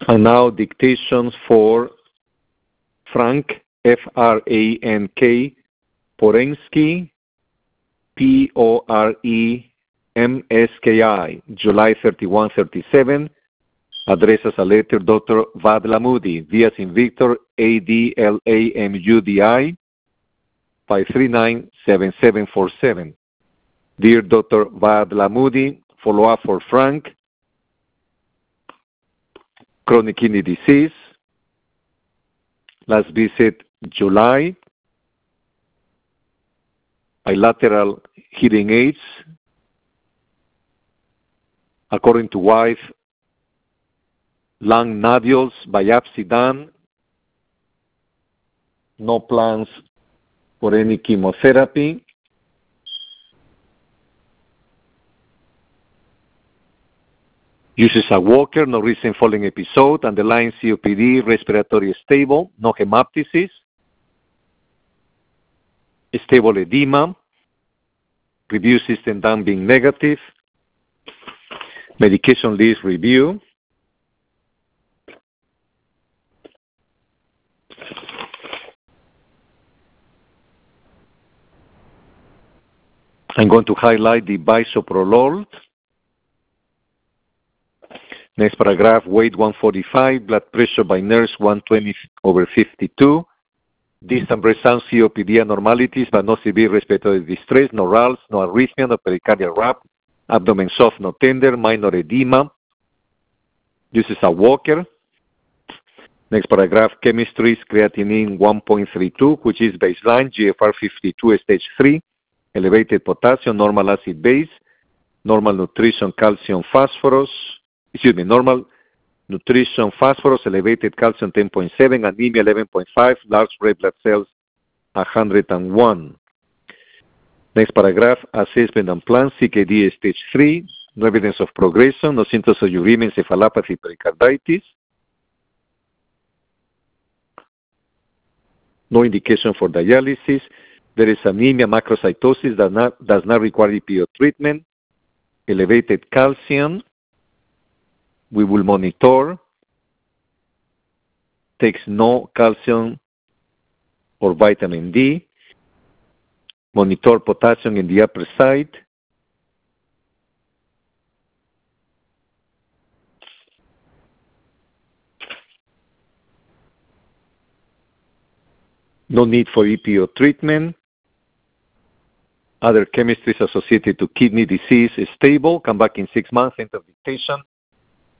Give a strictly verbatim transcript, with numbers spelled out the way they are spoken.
And now dictations for Frank, F R A N K, Porensky, P O R E M S K I, July thirty-first, thirty-seven. Addresses a letter Doctor Vadlamudi, V as in Victor, A D L A M U D I, five three nine, seven seven four seven. Dear Doctor Vadlamudi, follow-up for Frank, chronic kidney disease, last visit July, bilateral hearing aids, according to wife, lung nodules, biopsy done, no plans for any chemotherapy. Uses a walker, no recent falling episode, underlying C O P D, respiratory stable, no hemoptysis, stable edema, review system done being negative, medication list review, I'm going to highlight the bisoprolol. Next paragraph, weight one forty-five, blood pressure by nurse one twenty over fifty-two, distant breath sound, C O P D abnormalities, but no severe respiratory distress, no R A Ls, no arrhythmia, no pericardial rap, abdomen soft, no tender, minor edema. Uses a walker. Next paragraph, chemistry, creatinine one point three two, which is baseline, G F R fifty-two, stage three, elevated potassium, normal acid base, normal nutrition, calcium, phosphorus, excuse me, normal nutrition, phosphorus, elevated calcium ten point seven, anemia eleven point five, large red blood cells one hundred one. Next paragraph, assessment and plan, C K D stage three, no evidence of progression, no symptoms of uremia, encephalopathy, pericarditis, no indication for dialysis. There is anemia, macrocytosis that not, does not require E P O treatment, elevated calcium. We will monitor, takes no calcium or vitamin D, monitor potassium in the upper side, no need for E P O treatment. Other chemistries associated to kidney disease is stable. Come back in six months, end of dictation.